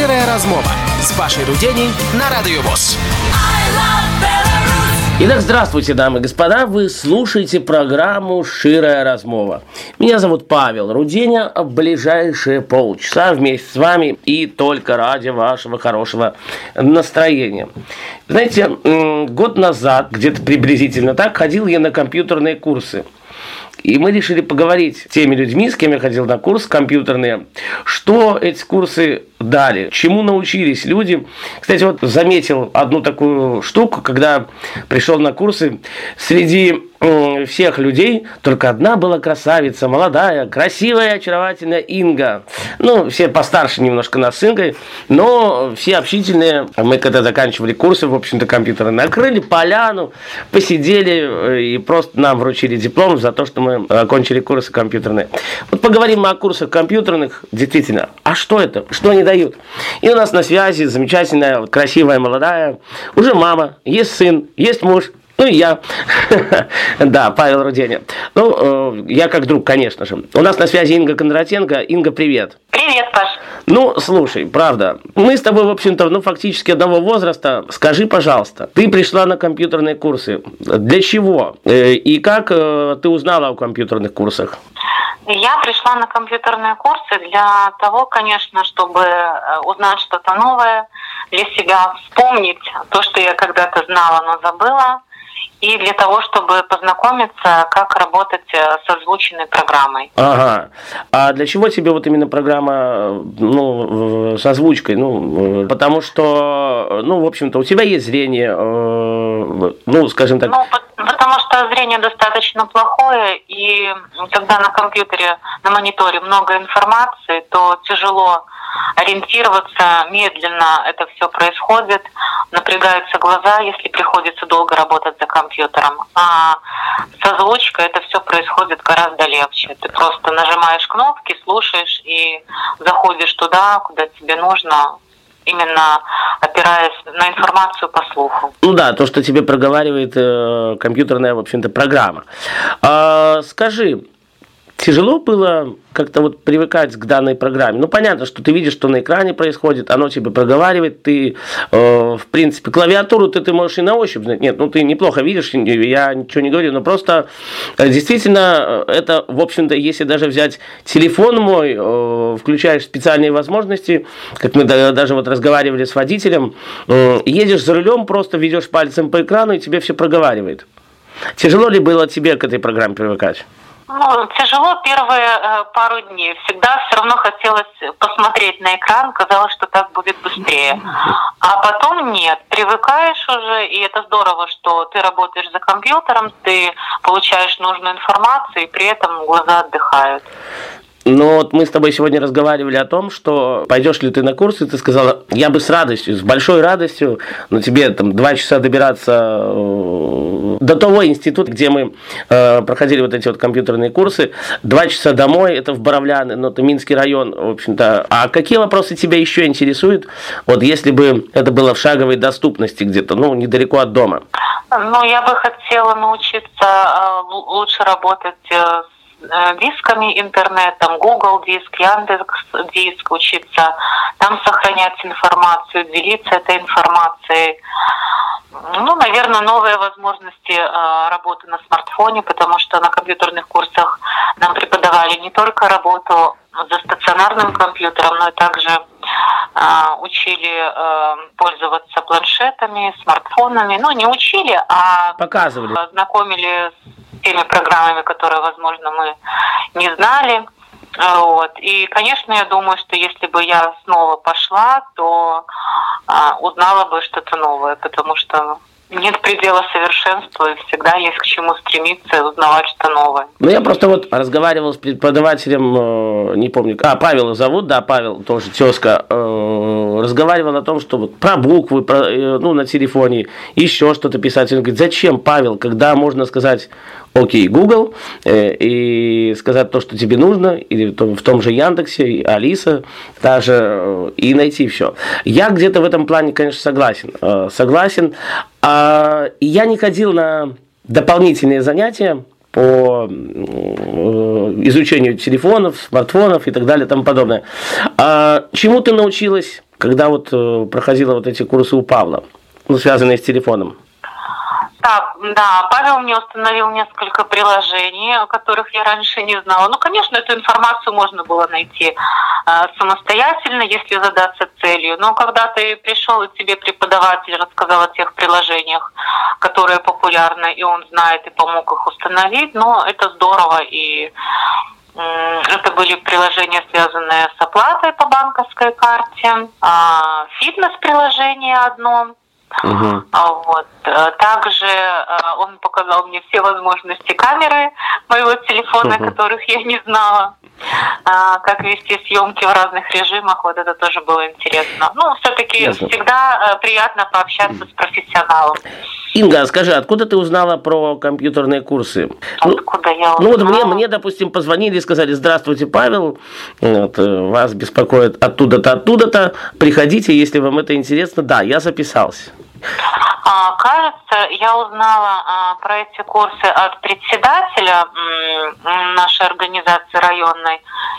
Шчырая размова з Пашай Рудзеней на Радио ВОС. Итак, здравствуйте, дамы и господа, вы слушаете программу «Шчырая размова». Меня зовут Павел Руденя, в ближайшие полчаса вместе с вами и только ради вашего хорошего настроения. Знаете, год назад, где-то приблизительно так, ходил я на компьютерные курсы. И мы решили поговорить с теми людьми, с кем я ходил на курс компьютерные, что эти курсы дали, чему научились люди. Кстати, вот заметил одну такую штуку, когда пришел на курсы, среди всех людей только одна была красавица, молодая, красивая, очаровательная Инга. Ну, все постарше немножко нас с Ингой, но все общительные. Мы когда заканчивали курсы, в общем-то, компьютерные, накрыли поляну, посидели и просто нам вручили диплом за то, что мы окончили курсы компьютерные. Вот поговорим о курсах компьютерных, действительно. А что это? Что они дают? И у нас на связи замечательная, красивая, молодая, уже мама, есть сын, есть муж. Ну и я. Да, Павел Руденя. Ну, я как друг, конечно же. У нас на связи Инга Кондратенко. Инга, привет. Привет, Паш. Ну, слушай, правда, мы с тобой, в общем-то, фактически одного возраста. Скажи, пожалуйста, ты пришла на компьютерные курсы. Для чего? И как ты узнала о компьютерных курсах? Я пришла на компьютерные курсы для того, конечно, чтобы узнать что-то новое, для себя вспомнить то, что я когда-то знала, но забыла, и для того, чтобы познакомиться, как работать с озвученной программой. Ага. А для чего тебе вот именно программа, с озвучкой? Потому что, в общем-то, у тебя есть зрение, скажем так. Потому что зрение достаточно плохое, и когда на компьютере, на мониторе много информации, то тяжело ориентироваться, медленно это все происходит, напрягаются глаза, если приходится долго работать за компьютером. А с озвучкой это все происходит гораздо легче. Ты просто нажимаешь кнопки, слушаешь и заходишь туда, куда тебе нужно, именно опираясь на информацию по слуху. Ну да, то, что тебе проговаривает компьютерная, в общем-то, программа. Скажи, тяжело было как-то вот привыкать к данной программе? Ну, понятно, что ты видишь, что на экране происходит, оно тебе проговаривает, ты, в принципе, клавиатуру ты можешь и на ощупь знать. Нет, ты неплохо видишь, я ничего не говорю, но просто действительно это, в общем-то, если даже взять телефон мой, включаешь специальные возможности, как мы даже вот разговаривали с водителем, едешь за рулем, просто ведешь пальцем по экрану, и тебе все проговаривает. Тяжело ли было тебе к этой программе привыкать? Тяжело первые пару дней. Всегда все равно хотелось посмотреть на экран, казалось, что так будет быстрее. А потом нет, привыкаешь уже, и это здорово, что ты работаешь за компьютером, ты получаешь нужную информацию, и при этом глаза отдыхают. Но вот мы с тобой сегодня разговаривали о том, что пойдешь ли ты на курсы, ты сказала, я бы с радостью, с большой радостью, но тебе 2 часа добираться до того института, где мы проходили вот эти вот компьютерные курсы, 2 часа домой, это в Боровляны, это Минский район, в общем-то. А какие вопросы тебя еще интересуют, вот если бы это было в шаговой доступности где-то, недалеко от дома? Я бы хотела научиться лучше работать с дисками интернетом, Google диск, Яндекс диск, учиться там сохранять информацию, делиться этой информацией. Наверное, новые возможности работы на смартфоне, потому что на компьютерных курсах нам преподавали не только работу за стационарным компьютером, но и также учили пользоваться планшетами, смартфонами. Не учили, а показывали, знакомили с теми программами, которые, возможно, мы не знали. И, конечно, я думаю, что если бы я снова пошла, то узнала бы что-то новое, потому что нет предела совершенству, и всегда есть к чему стремиться и узнавать что новое. Я просто разговаривал с преподавателем, не помню, Павел зовут, да, Павел, тоже тезка, разговаривал о том, что про буквы, на телефоне, еще что-то писать. Он говорит, зачем, Павел, когда можно сказать, окей, Google, и сказать то, что тебе нужно, или в том же Яндексе, и Алиса, даже, и найти все. Я где-то в этом плане, конечно, согласен. Я не ходил на дополнительные занятия по изучению телефонов, смартфонов и так далее и тому подобное. Чему ты научилась когда вот проходила вот эти курсы у Павла, ну, связанные с телефоном? Так, да, Павел мне установил несколько приложений, о которых я раньше не знала. Ну, конечно, эту информацию можно было найти самостоятельно, если задаться целью. Но когда ты пришел, и тебе преподаватель рассказал о тех приложениях, которые популярны, и он знает и помог их установить, ну, это здорово. И это были приложения, связанные с оплатой по банковской карте, фитнес-приложение одно. Вот. Также он показал мне все возможности камеры моего телефона, которых я не знала. Как вести съемки в разных режимах, вот это тоже было интересно. Ну, все-таки всегда приятно пообщаться с профессионалом. Инга, скажи, откуда ты узнала про компьютерные курсы? Откуда я узнала? Ну, вот мне, допустим, позвонили и сказали: здравствуйте, Павел, вот, вас беспокоит оттуда-то, оттуда-то, приходите, если вам это интересно. Да, я записался. Кажется, я узнала про эти курсы от председателя нашей организации районной,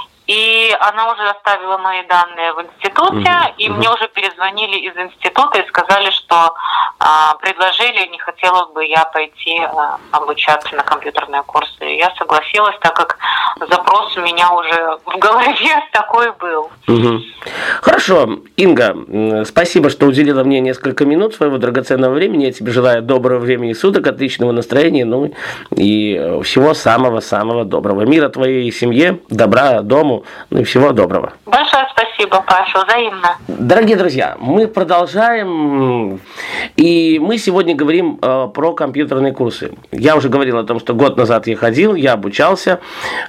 и она уже оставила мои данные в институте, и мне уже перезвонили из института и сказали, что предложили, не хотела бы я пойти обучаться на компьютерные курсы. И я согласилась, так как запрос у меня уже в голове такой был. Хорошо, Инга, спасибо, что уделила мне несколько минут своего драгоценного времени. Я тебе желаю доброго времени суток, отличного настроения, ну и всего самого-самого доброго. Мира твоей семье, добра дому, ну и всего доброго. Большое спасибо, Паша, взаимно. Дорогие друзья, мы продолжаем, и мы сегодня говорим про компьютерные курсы. Я уже говорил о том, что год назад я ходил, я обучался.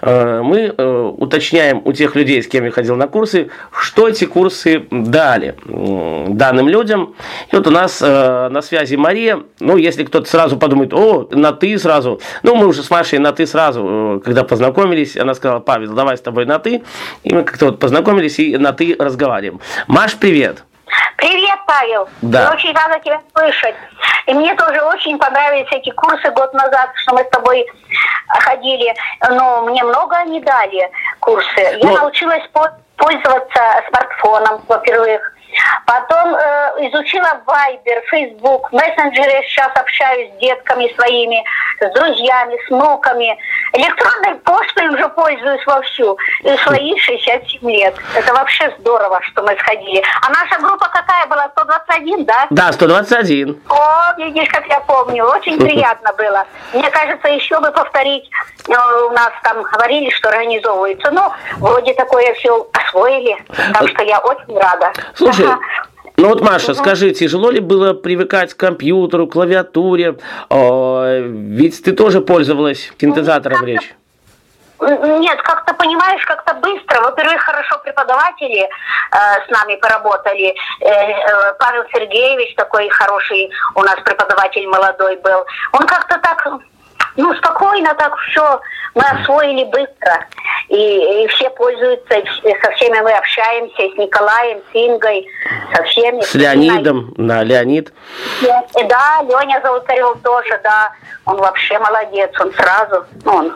Мы уточняем у тех людей, с кем я ходил на курсы, что эти курсы дали данным людям. И вот у нас на связи Мария. Ну, если кто-то сразу подумает: о, на «ты» сразу. Ну, мы уже с Машей на «ты» сразу, когда познакомились. Она сказала: Павел, давай с тобой на «ты». И мы как-то вот познакомились и на «ты» разговариваем. Маш, привет. Привет, Павел. Да. Я очень рада тебя слышать. И мне тоже очень понравились эти курсы год назад, что мы с тобой ходили. Но мне много они дали, курсы. Я научилась пользоваться смартфоном, во-первых. Потом изучила Viber, Facebook, мессенджеры. Сейчас общаюсь с детками своими, с друзьями, с внуками. Электронной почтой уже пользуюсь вовсю. И свои 67 лет. Это вообще здорово, что мы сходили. А наша группа какая была? 121, да? Да, 121. О, видишь, как я помню. Очень приятно было. Мне кажется, еще бы повторить. У нас там говорили, что организовывается. Ну, вроде такое все освоили. Так что я очень рада. Слушай, ну вот, Маша, скажи, тяжело ли было привыкать к компьютеру, клавиатуре? Ведь ты тоже пользовалась синтезатором речи. Нет, как-то, понимаешь, как-то быстро. Во-первых, хорошо преподаватели с нами поработали. Павел Сергеевич такой хороший у нас преподаватель молодой был. Он как-то так, спокойно так все мы освоили быстро. И все пользуются, и со всеми мы общаемся, и с Николаем, с Ингой, со всеми. С Леонидом, да, Леонид. Да, Леня Золотарев тоже, да. Он вообще молодец, он сразу, он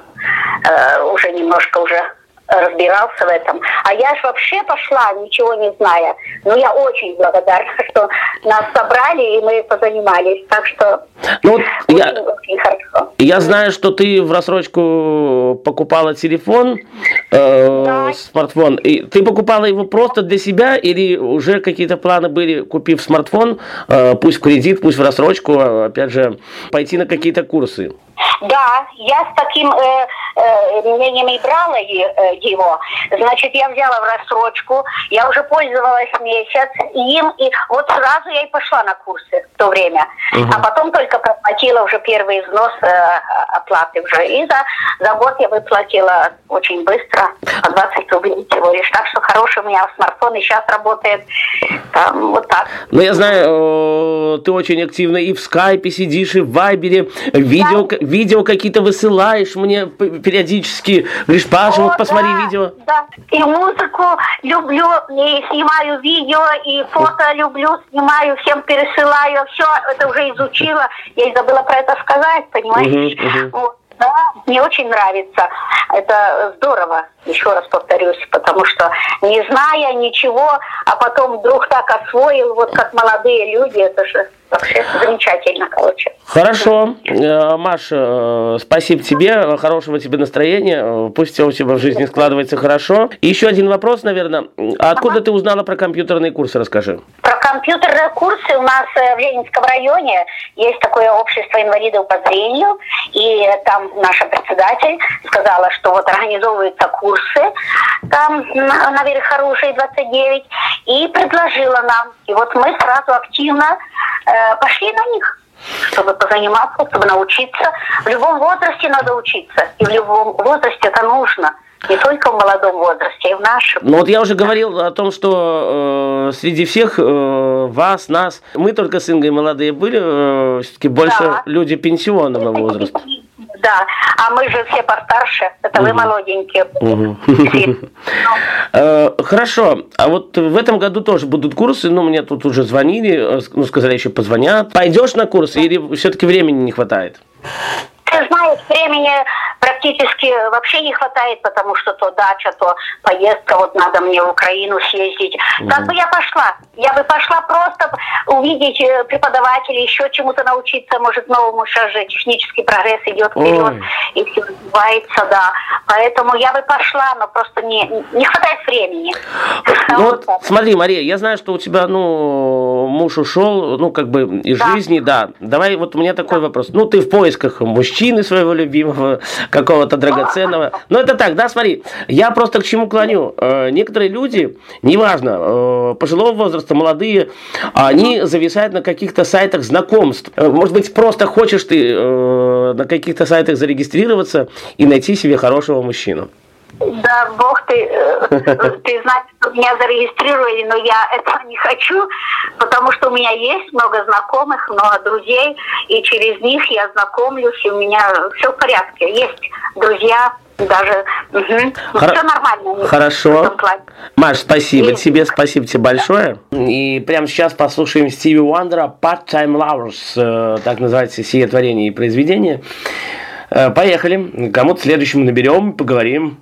уже немножко уже разбирался в этом. А я ж вообще пошла, ничего не зная. Но я очень благодарна, что нас собрали, и мы позанимались. Так что очень хорошо. Я знаю, что ты в рассрочку покупала телефон, смартфон. И ты покупала его просто для себя, или уже какие-то планы были, купив смартфон, пусть в кредит, пусть в рассрочку, опять же, пойти на какие-то курсы? Да, я с таким мнением и брала его. Значит, я взяла в рассрочку, я уже пользовалась месяц им, и вот сразу я и пошла на курсы в то время. А потом только проплатила уже первый взнос оплаты уже. И за год я выплатила очень быстро, по 20 рублей всего лишь. Так что хороший у меня смартфон и сейчас работает. Вот так. Ну, я знаю, ты очень активно и в скайпе сидишь, и в вайбере, видео какие-то высылаешь мне периодически. Говоришь: Паша, вот посмотри видео. Да, и музыку люблю, и снимаю видео, и фото люблю, снимаю, всем пересылаю. Все это уже изучила. Я и забыла про это сказать, понимаешь? Вот. Да, мне очень нравится. Это здорово, еще раз повторюсь, потому что не зная ничего, а потом вдруг так освоил, вот как молодые люди, это же вообще замечательно, короче. Хорошо. Маша, спасибо тебе, хорошего тебе настроения, пусть все у тебя в жизни складывается хорошо. И еще один вопрос, наверное. Откуда ты узнала про компьютерные курсы, расскажи. Про компьютерные курсы у нас в Ленинском районе есть такое общество инвалидов по зрению, и там наша председатель сказала, что вот организовываются курсы там на Верхоружии 29, и предложила нам. И вот мы сразу активно пошли на них, чтобы позаниматься, чтобы научиться. В любом возрасте надо учиться, и в любом возрасте это нужно. Не только в молодом возрасте, и в нашем. Ну вот я уже говорил о том, что среди всех вас, нас, мы только с Ингой молодые были, все-таки больше люди пенсионного возраста. Да, а мы же все постарше, это вы молоденькие. Хорошо, а вот в этом году тоже будут курсы, мне тут уже звонили, сказали, еще позвонят. Пойдешь на курсы или все-таки времени не хватает? Ты знаешь, времени практически вообще не хватает, потому что то дача, то поездка, вот надо мне в Украину съездить. Как бы я пошла? Я бы пошла просто увидеть преподавателей, еще чему-то научиться, может, новому шагу. Технический прогресс идет вперед, и все развивается, да. Поэтому я бы пошла, но просто не хватает времени. Вот, смотри, Мария, я знаю, что у тебя, муж ушел, из жизни, да. Давай, вот у меня такой вопрос. Ты в поисках мужчины своего любимого, какого-то драгоценного. Это так, да, смотри. Я просто к чему клоню. Некоторые люди, неважно, пожилого возраста, молодые, они зависают на каких-то сайтах знакомств. Может быть, просто хочешь ты на каких-то сайтах зарегистрироваться и найти себе хорошего мужчину. Да, Бог ты знаешь, что меня зарегистрировали, но я этого не хочу, потому что у меня есть много знакомых, много друзей, и через них я знакомлюсь, и у меня все в порядке. Есть друзья, даже все нормально. Хорошо. Маш, спасибо тебе большое. И прямо сейчас послушаем Стиви Уандера «Part-Time Lovers», так называется сие творение и произведение. Поехали. Кому-то следующему наберем, поговорим.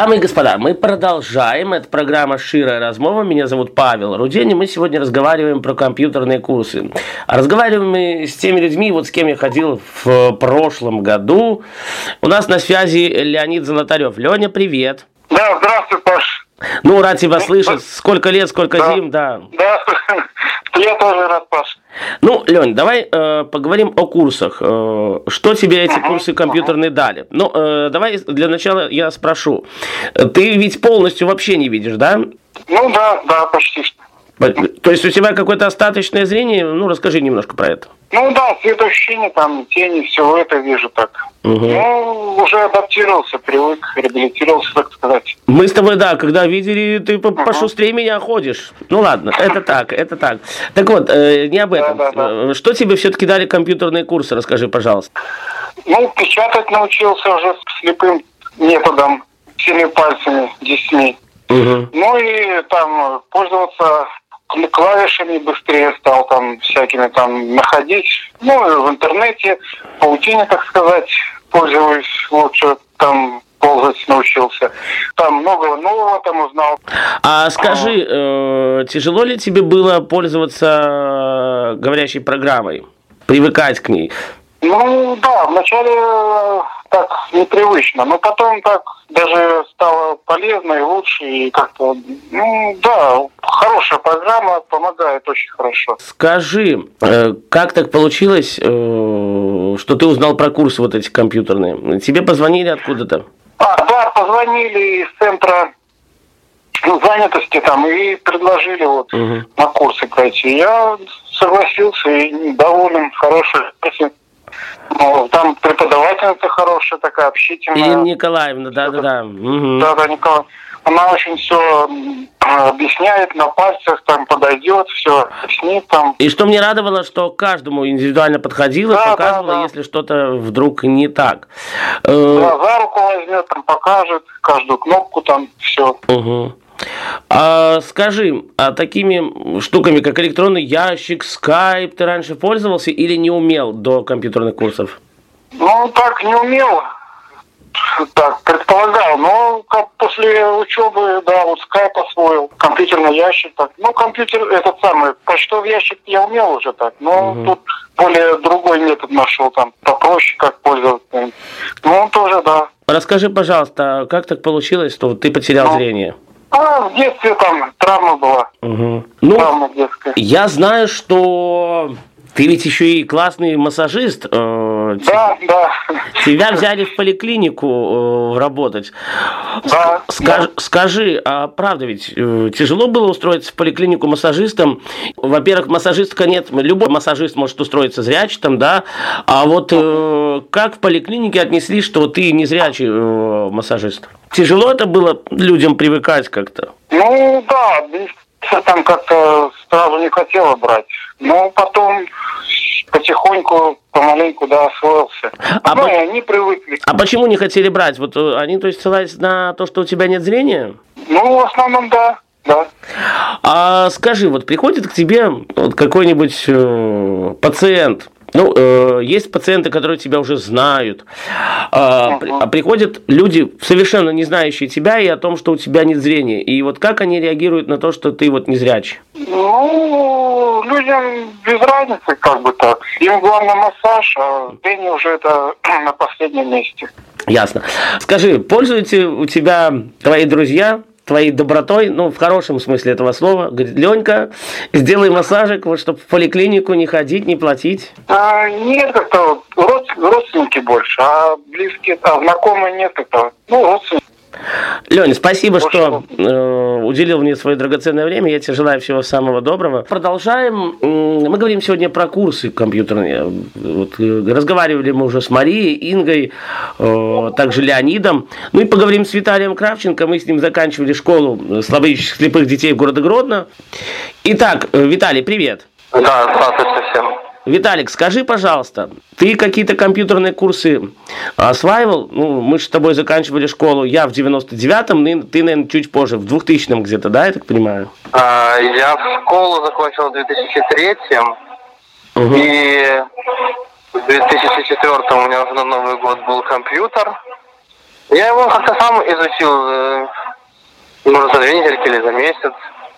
Дамы и господа, мы продолжаем. Это программа «Ширая размова». Меня зовут Павел Рудень, и мы сегодня разговариваем про компьютерные курсы. А разговариваем мы с теми людьми, вот с кем я ходил в прошлом году. У нас на связи Леонид Золотарев. Леня, привет. Да, здравствуй, Паш. Ну, рад тебя слышать. Сколько лет, сколько зим, да. Да, я тоже рад, Паш. Ну, Лень, давай поговорим о курсах. Что тебе эти курсы компьютерные дали? Ну, давай для начала я спрошу. Ты ведь полностью вообще не видишь, да? Ну, да, почти что. То есть у тебя какое-то остаточное зрение? Ну, расскажи немножко про это. Ну да, цветоощущение, там, тени, все это вижу так. Угу. Ну, уже адаптировался, привык, реабилитировался, так сказать. Мы с тобой, да, когда видели, ты пошустрее меня ходишь. Ну ладно, это так. Так вот, не об этом. Да. Что тебе все-таки дали компьютерные курсы? Расскажи, пожалуйста. Ну, печатать научился уже слепым методом, всеми пальцами, 10. Угу. Ну и там пользоваться клавишами быстрее стал, там всякими там находить. Ну и в интернете, в паутине, так сказать, пользуюсь лучше, там ползать научился. Там много нового там узнал. А скажи, тяжело ли тебе было пользоваться говорящей программой? Привыкать к ней? Ну да, вначале так непривычно, но потом так даже стало полезно и лучше, и как-то, ну да, хорошая программа, помогает очень хорошо. Скажи, как так получилось, что ты узнал про курсы вот эти компьютерные? Тебе позвонили откуда-то? Да, позвонили из центра занятости там и предложили вот на курсы пройти. Я согласился и доволен, хороший. Ну, там преподавательница хорошая, такая общительная. Ирина Николаевна, да. Угу. Да, Николаевна. Она очень все объясняет, на пальцах там подойдет, все объяснит там. И что мне радовало, что каждому индивидуально подходила, показывала, если что-то вдруг не так. Да, за руку возьмет, там покажет, каждую кнопку там, все. Угу. А скажи, а такими штуками, как электронный ящик, скайп, ты раньше пользовался или не умел до компьютерных курсов? Ну, так не умел, так предполагал, но после учебы, да, вот скайп освоил, компьютерный ящик, так. Ну, компьютер, этот самый, почтовый ящик я умел уже так, но тут более другой метод нашел, там, попроще, как пользоваться. Ну, тоже, да. Расскажи, пожалуйста, как так получилось, что ты потерял зрение? В детстве там травма была. Угу. Ну, травма детская. Я знаю, что ты ведь еще и классный массажист. Да. Тебя взяли в поликлинику работать. Да. Скажи, а правда ведь тяжело было устроиться в поликлинику массажистом? Во-первых, массажистка нет, любой массажист может устроиться зрячим, да? А вот как в поликлинике отнеслись, что ты не зрячий массажист? Тяжело это было людям привыкать как-то? Ну да, там как-то сразу не хотела брать. Но потом потихоньку, помаленьку, да, освоился. И они привыкли. А почему не хотели брать? Вот они, то есть, ссылались на то, что у тебя нет зрения? Ну, в основном, да. А скажи, вот приходит к тебе вот какой-нибудь пациент. Ну, есть пациенты, которые тебя уже знают, а приходят люди, совершенно не знающие тебя и о том, что у тебя нет зрения. И вот как они реагируют на то, что ты вот незрячий? Ну, людям без разницы, как бы так. Им главное массаж, а зрение уже это на последнем месте. Ясно. Скажи, пользуются у тебя твои друзья твоей добротой, ну, в хорошем смысле этого слова, говорит: Ленька, сделай массажик, вот, чтобы в поликлинику не ходить, не платить? Нет, как-то родственники больше, а близкие, знакомые нет, как-то, родственники. Лёня, спасибо, что уделил мне свое драгоценное время. Я тебе желаю всего самого доброго. Продолжаем. Мы говорим сегодня про курсы компьютерные. Вот, разговаривали мы уже с Марией, Ингой, также Леонидом. Ну и поговорим с Виталием Кравченко. Мы с ним заканчивали школу слепых детей в городе Гродно. Итак, Виталий, привет. Да, здравствуйте всем. Виталик, скажи, пожалуйста, ты какие-то компьютерные курсы осваивал? Ну, мы же с тобой заканчивали школу, я в 99-м, ты, наверное, чуть позже, в 2000-м где-то, да, я так понимаю? Я школу закончил в 2003-м, и в 2004-м у меня уже на Новый год был компьютер, Я его как-то сам изучил, может, за 2 недельки или за месяц.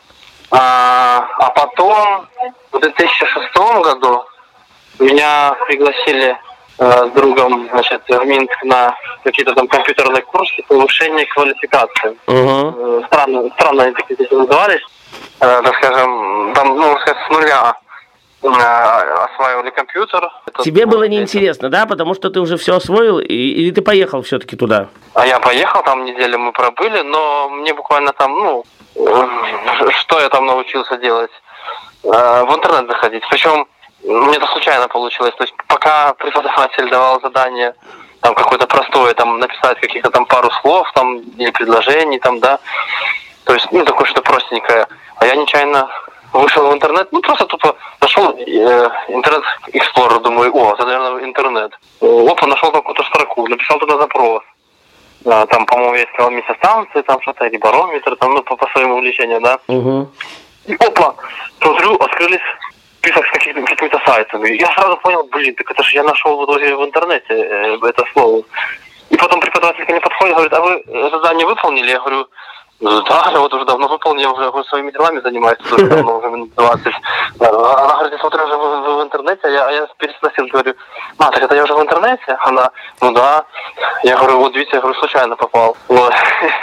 А потом, в 2006 году, меня пригласили с другом, значит, в Минск на какие-то там компьютерные курсы повышения квалификации. Странно они такие назывались. Так скажем, там, ну, с нуля осваивали компьютер. Тебе было неинтересно, да? Потому что ты уже все освоил, или ты поехал все-таки туда? А я поехал, там неделю мы пробыли, но мне буквально там, что я там научился делать? В интернет заходить. Причем мне это случайно получилось. То есть пока преподаватель давал задание там какое-то простое, там написать каких-то там пару слов, там, или предложений, там, да. То есть, такое что-то простенькое. А я нечаянно вышел в интернет, просто тупо нашел интернет-эксплорер, думаю, это, наверное, интернет. Опа, нашел какую-то строку, написал туда запрос. Там, по-моему, я искал метеостанции, там что-то, или барометр, там, по своим увлечениям, да. И опа, смотрю, открылись список с какими-то сайтами. Я сразу понял, так это же я нашел в итоге в интернете это слово. И потом преподаватель ко мне подходит, говорит, а вы задание выполнили? Я говорю, да, я вот уже давно выполнил, я уже своими делами занимаюсь, уже давно, уже минут 20. Она говорит, я смотрю, уже в интернете, а я переспросил, говорю, так это я уже в интернете? Она, да. Я говорю, вот видите, я говорю, случайно попал. Вот.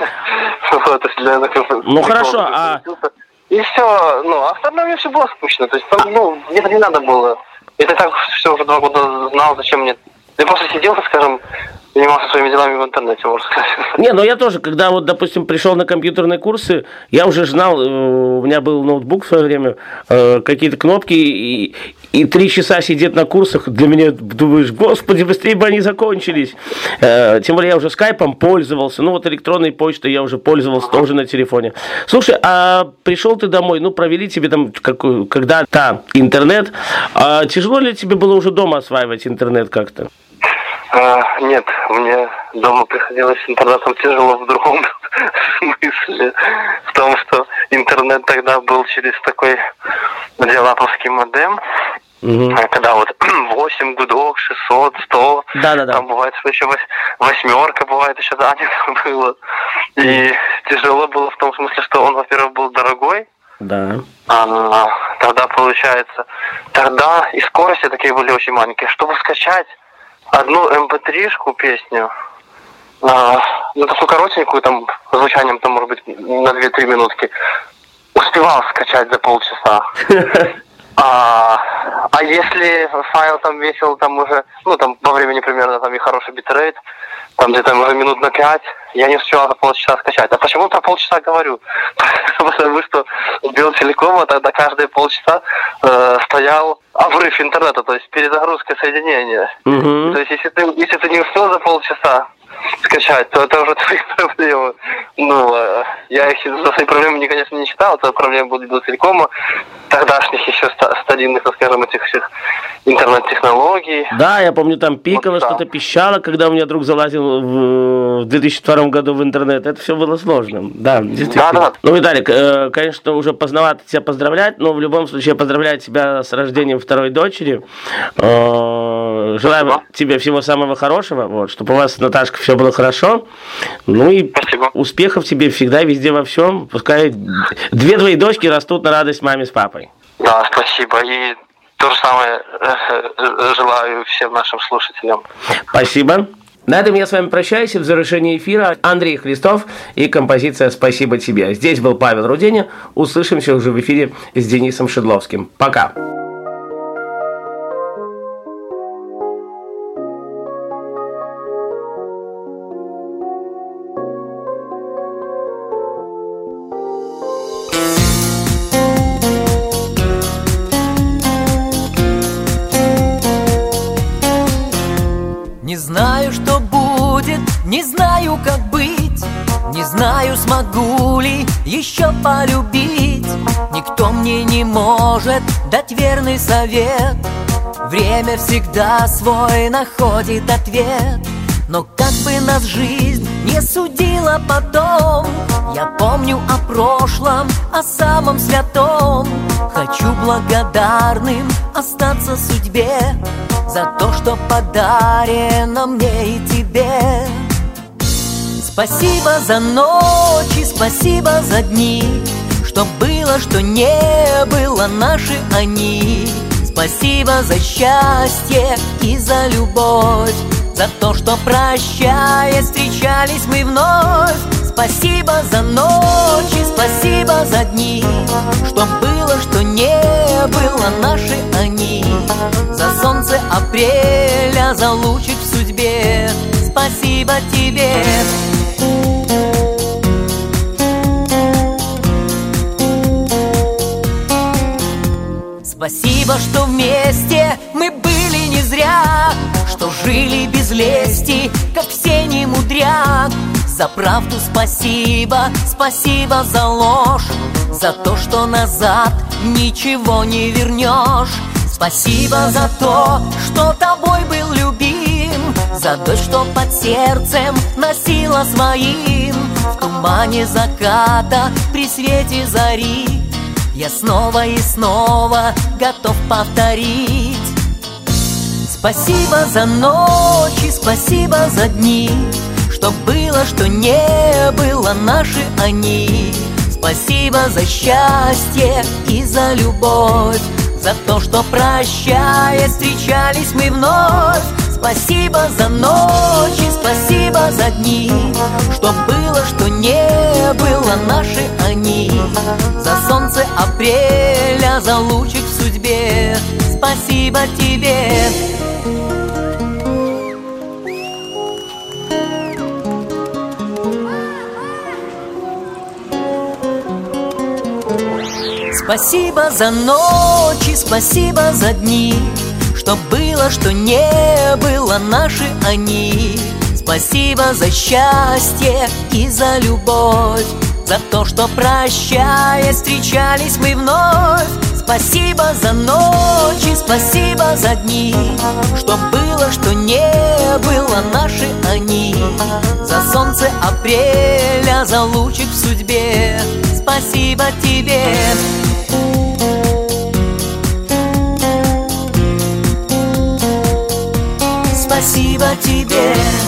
Хорошо, И все, а остальное мне все было скучно, то есть там, мне не надо было. Я так все уже 2 года знал, зачем мне. Я просто сидел, так скажем, занимался своими делами в интернете, можно сказать. Я тоже, когда допустим, пришел на компьютерные курсы, я уже знал, у меня был ноутбук в свое время, какие-то кнопки, и 3 часа сидеть на курсах, для меня, думаешь, господи, быстрее бы они закончились. Тем более я уже скайпом пользовался, электронной почтой я уже пользовался тоже на телефоне. Слушай, а пришел ты домой, провели тебе там когда-то интернет, тяжело ли тебе было уже дома осваивать интернет как-то? Нет, мне дома приходилось с интернетом тяжело в другом смысле. В том, что интернет тогда был через такой диалаповский модем. Когда 8 гудок, 600, 100. Да. Там бывает, что еще 8 бывает, еще занято было. И тяжело было в том смысле, что он, во-первых, был дорогой. Да. Тогда, получается, и скорости такие были очень маленькие. Чтобы скачать одну mp3-шку песню, такую коротенькую, там, звучанием, там, может быть, на 2-3 минутки, успевал скачать за полчаса. А если файл там весил, там уже, там, по времени примерно, там, и хороший битрейт, там, где-то уже минут на 5, я не успевал за полчаса скачать. А почему про полчаса говорю? Потому что у Белтелекома тогда каждые полчаса стоял обрыв интернета, то есть перезагрузка соединения. То есть если ты не успел за полчаса скачать, то это уже твои проблемы. Я их за свои проблемы, конечно, не считал, это проблемы были Белтелекома, тогдашних еще старинных, скажем, этих всех интернет-технологий. Да, я помню, там пикало, что-то пищало, когда у меня друг залазил в 2002 году в интернет. Это все было сложно. Да, действительно. Да. Виталик, конечно, уже поздновато тебя поздравлять, но в любом случае я поздравляю тебя с рождением 2-й дочери. Желаю тебе всего самого хорошего, чтобы у вас с Наташкой все было хорошо. И спасибо. Успехов тебе всегда, везде, во всем. Пускай 2 твои дочки растут на радость маме с папой. Да, спасибо. И то же самое желаю всем нашим слушателям. Спасибо. На этом я с вами прощаюсь. В завершении эфира Андрей Христов и композиция «Спасибо тебе». Здесь был Павел Руденя. Услышимся уже в эфире с Денисом Шедловским. Пока. Не знаю, что будет, не знаю, как быть, не знаю, смогу ли еще полюбить. Никто мне не может дать верный совет. Время всегда свой находит ответ. Но как бы нас жизнь не судила потом, я помню о прошлом, о самом святом. Хочу благодарным остаться судьбе за то, что подарено мне и тебе. Спасибо за ночи, спасибо за дни, что было, что не было, наши они. Спасибо за счастье и за любовь, за то, что прощаясь, встречались мы вновь. Спасибо за ночи, спасибо за дни, что было, что не было, наши они. За солнце апреля, за лучик в судьбе, спасибо тебе. Спасибо, что вместе мы были не зря, что жили без лести, как все не мудрят. За правду спасибо, спасибо за ложь, за то, что назад ничего не вернешь. Спасибо за то, что тобой был любим, за дождь, что под сердцем носила своим. В тумане заката, при свете зари, я снова и снова готов повторить. Спасибо за ночи, спасибо за дни, что было, что не было, наши они. Спасибо за счастье и за любовь, за то, что прощаясь, встречались мы вновь. Спасибо за ночи, спасибо за дни, что было, что не было, наши они. За солнце апреля, за лучик в судьбе, спасибо тебе. Спасибо за ночи, спасибо за дни, что было, что не было, наши они. Спасибо за счастье и за любовь, за то, что прощаясь, встречались мы вновь. Спасибо за ночи, спасибо за дни, что было, что не было, наши они. За солнце апреля, за лучик в судьбе, спасибо тебе. Спасибо тебе.